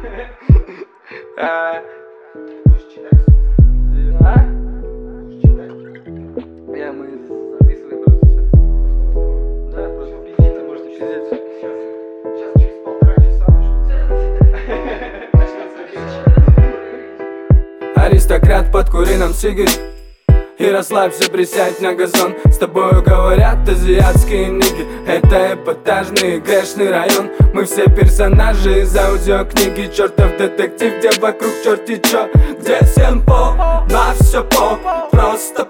Мы записываем просто все. Да, просто пиздите, можете пиздеть. Сейчас через 1,5 часа начнется. Аристократ, подкури нам сигарет и расслабься, присядь на газон. С тобою говорят азиатские ниги. Это эпатажный грешный район. Мы все персонажи из аудиокниги. Чертов детектив, где вокруг черти чё. Где всем на все просто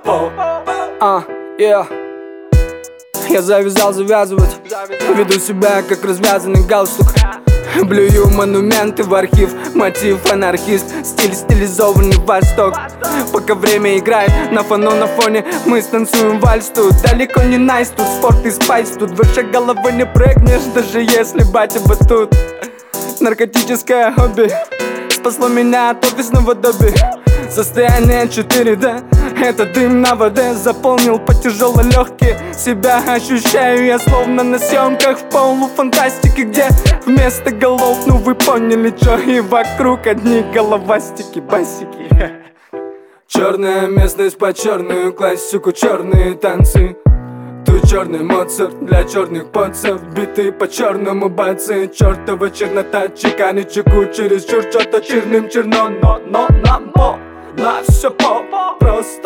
Я завязывать. Веду себя как развязанный галстук. Блюю монументы в архив. Мотив анархист, стиль стилизованный восток. Пока время играет на фоне, мы станцуем вальс тут. Далеко не найс, тут спорт и спайс. Тут выше головы не прыгнешь, даже если батя батут. Наркотическое хобби спасло меня от офисного доби. Состояние 4D, это дым на воде. Заполнил по тяжело легкие. Себя ощущаю я словно на съемках в полуфантастике, где вместо голов, ну вы поняли чё. И вокруг одни головастики, басики. Черная местность по черную классику, черные танцы. Тут черный Моцарт для черных поцев. Биты по черному бацы. Чертова чернота чеканит чеку. Чересчур что-то черным черно. Но нам на все просто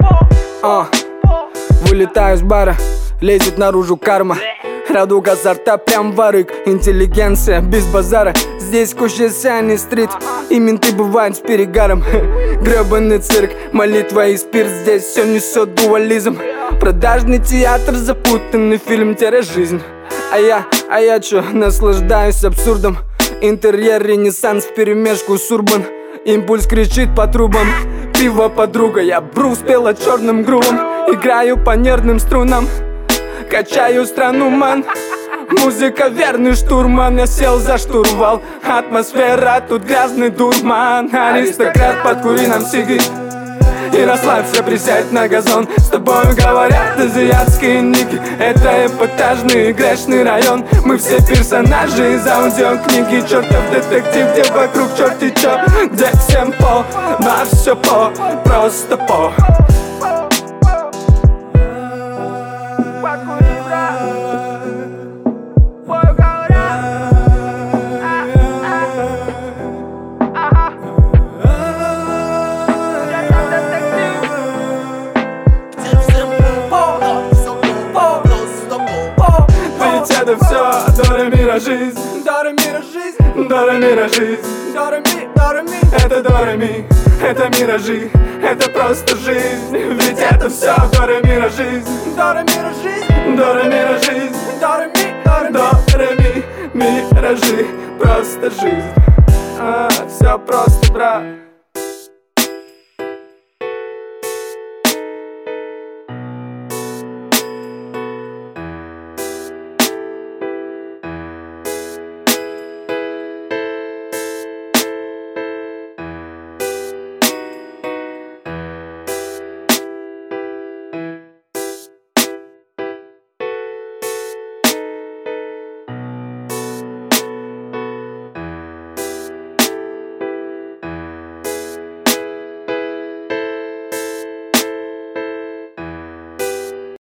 Вылетаю с бара, лезет наружу карма. Радуга со рта прям варык. Интеллигенция без базара. Здесь Кущесяни стрит, и менты бывают с перегаром. Гребаный цирк, молитва и спирт. Здесь все несет дуализм. Продажный театр, запутанный фильм, жизнь. А я чё, наслаждаюсь абсурдом. Интерьер ренессанс вперемешку с урбан. Импульс кричит по трубам. Пиво подруга, я Брус пела черным грувом. Играю по нервным струнам, качаю страну, ман. Музыка верный штурман. Я сел за штурвал. Атмосфера тут грязный дурман. Аристократ, подкури нам сиги и расслабься, присядь на газон. С тобою говорят азиатские ники. Это эпатажный грешный район. Мы все персонажи из аудиокниги. Чертов детектив, где вокруг черти чё. Где всем на все просто Это все Доремира жизнь, Доремира жизнь, Доремира жизнь, Дореми, это Дореми, это миражи, это просто жизнь. Ведь это все Доремира жизнь, Доремира жизнь, Доремира жизнь, Дореми, миражи, просто жизнь. Все просто, брат.